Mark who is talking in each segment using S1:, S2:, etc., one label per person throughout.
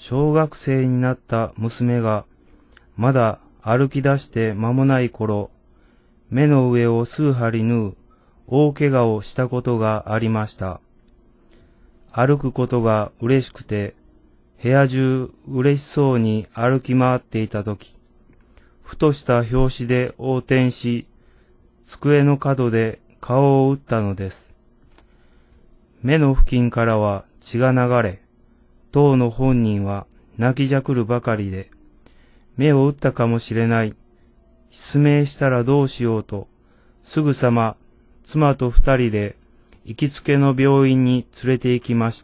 S1: 小学生になった娘がまだ歩き出して間もない頃、目の上を数針縫う大怪我をしたことがありました。歩くことが嬉しくて、部屋中嬉しそうに歩き回っていたとき、ふとした拍子で横転し、机の角で顔を打ったのです。目の付近からは血が流れ、当の本人は泣きじゃくるばかりで、目を打ったかもしれない、失明したらどうしようと、すぐさま妻と二人で行きつけの病院に連れて行きました。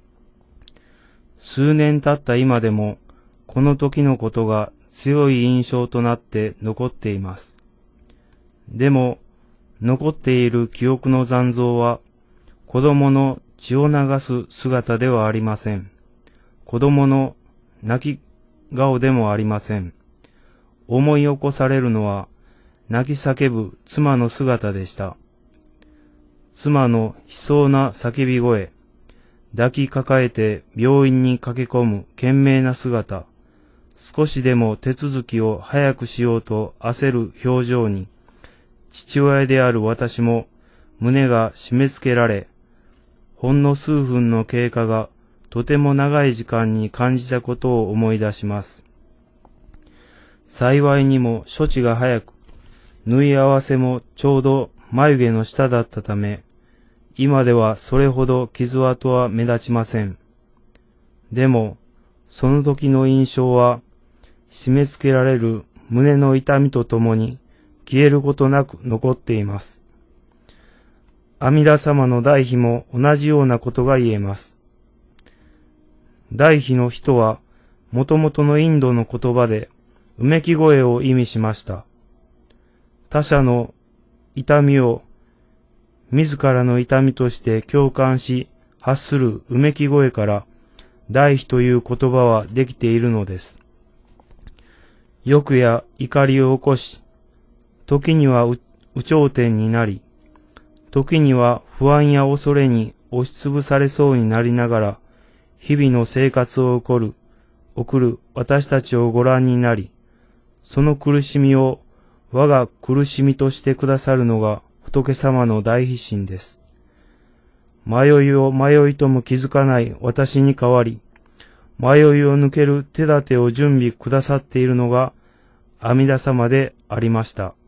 S1: 数年経った今でも、この時のことが強い印象となって残っています。でも、残っている記憶の残像は、子供の血を流す姿ではありません。子供の泣き顔でもありません。思い起こされるのは、泣き叫ぶ妻の姿でした。妻の悲壮な叫び声、抱きかかえて病院に駆け込む懸命な姿、少しでも手続きを早くしようと焦る表情に、父親である私も胸が締め付けられ、ほんの数分の経過がとても長い時間に感じたことを思い出します。幸いにも処置が早く、縫い合わせもちょうど眉毛の下だったため、今ではそれほど傷跡は目立ちません。でも、その時の印象は、締め付けられる胸の痛みとともに消えることなく残っています。阿弥陀様の大悲も同じようなことが言えます。大悲の人は、もともとのインドの言葉で、うめき声を意味しました。他者の痛みを自らの痛みとして共感し発するうめき声から大悲という言葉はできているのです。欲や怒りを起こし、時には有頂天になり、時には不安や恐れに押しつぶされそうになりながら日々の生活を送る私たちをご覧になり、その苦しみを我が苦しみとしてくださるのが仏様の大悲心です。迷いを迷いとも気づかない私に代わり、迷いを抜ける手立てを準備くださっているのが阿弥陀様でありました。